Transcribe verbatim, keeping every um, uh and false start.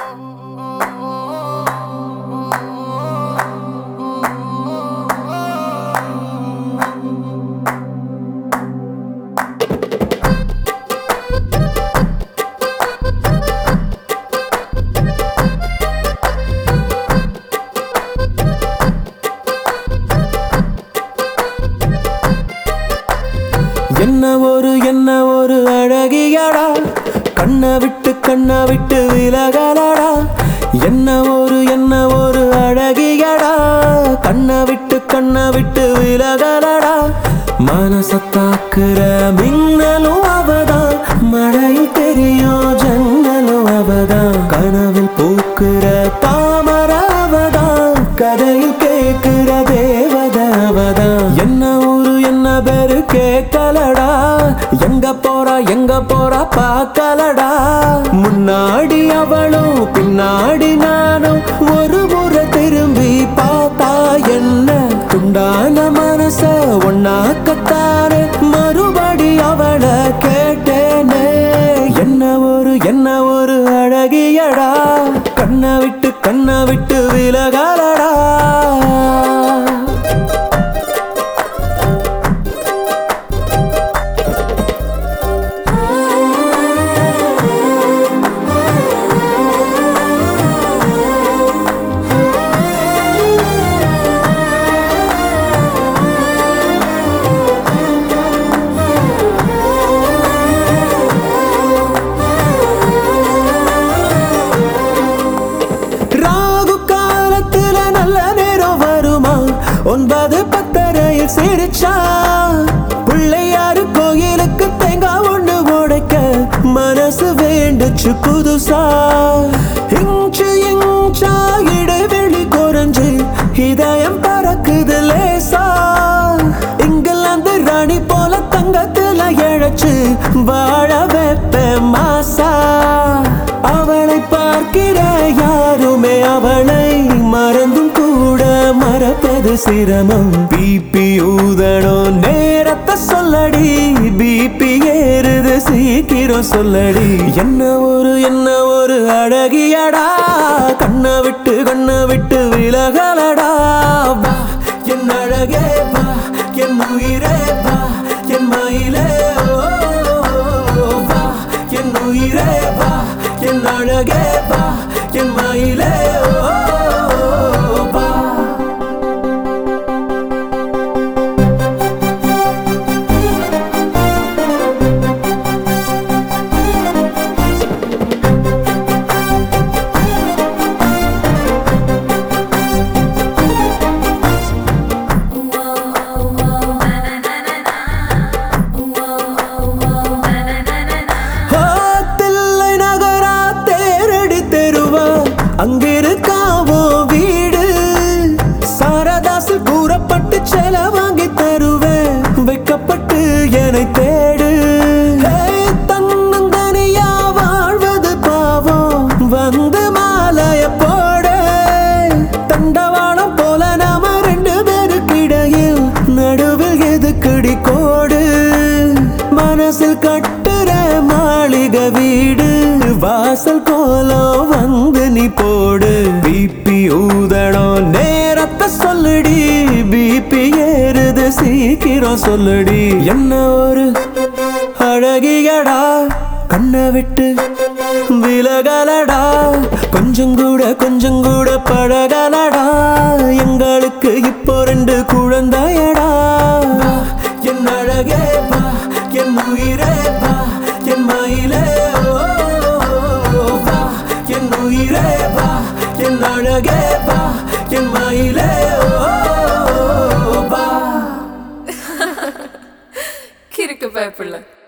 என்ன ஒரு என்ன ஒரு அழகியடா, கண்ணை விட்டு கண்ணை விட்டு விலகலடா. என்ன ஒரு என்ன ஒரு அழகியடா, கண்ணை விட்டு கண்ணை விட்டு விலகலடா. மனசத்தாக்குற மின்னலும் அவதான், மழையில் தெரியும் ஜன்னலும் அவதான். கனவில் பூக்குற தாமர அவதான், கதையில் கேட்கிற தேவத அவதான். என்ன ஊரு என்ன பேரு கேட்கலடா, எங்க போறா எங்க போறா பார்க்கலடா. முன்னாடி அவளும் பின்னாடி நானும், ஒரு முறை திரும்பி பார்த்தா என்ன. துண்டான மனச ஒன்னாக்கத்தானே மறுபடி அவளை கேட்டேனே. என்ன ஒரு என்ன ஒரு அழகியடா, கண்ணை விட்டு கண்ணை விட்டு விலகலடா. ஒன்பது பத்தரையில் சிரிச்சா, பிள்ளையாரு கோயிலுக்கு தேங்காய் ஒண்ணு உடைக்க மனசு வேண்டுச்சு புதுசா. இன்ச்சு இன்ச்சா இடைவெளி குறைஞ்சு இதயம் பறக்குது லேசா. இங்கிலாந்து ராணி போல தங்கத்துல இழைச்சு வாழ வைப்ப மாசா. அவளை பார்க்கிற யாருமே அவளை மறந்தும் கூட மறப்பது சிரமம். பிபி ஊதணும் நேரத்தை சொல்லடி, பிபி ஏறுது சீக்கிரம் சொல்லடி. என்ன ஒரு என்ன ஒரு அழகியடா, கண்ணை விட்டு கண்ணை விட்டு விலகலடா. வா என் அழகே வா, என் உயிரே வா, என் மயிலே வா, என் உயிரே வா, என் அழகே வா, என் மயிலே வா. அங்கிருக்காவோ வீடு, சாரதாசு கூறப்பட்டு செல வாங்கி தருவேன், வைக்கப்பட்டு என்னை தேடு. தன்னந்தனியா வாழ்வது பாவம், வந்து மாலைய போட. தண்டவாளம் போல நாம ரெண்டு பேருக்கிடையில், நடுவில் எதுக்குடி கோடு. மனசில் கட்டுற மாளிகை வீடு, வாசல் கோலம் வந்து நீ போடு. பிபி ஊதணும் நேரத்தை சொல்லுடி, பிபி ஏறுது சீக்கிரம் சொல்லுடி. என்ன ஒரு அழகியடா, கண்ணை விட்டு விலகலடா. கொஞ்சம் கூட கொஞ்சம் கூட பழகலடா, எங்களுக்கு இப்போ ரெண்டு குழந்தையடா. என் அழகே வா, என் உயிரே வா, என் மயிலே வா, என் உயிரே வா, என் அழகே வா, என் மயிலே வா. கிறுக்கு பயப்பில்லை.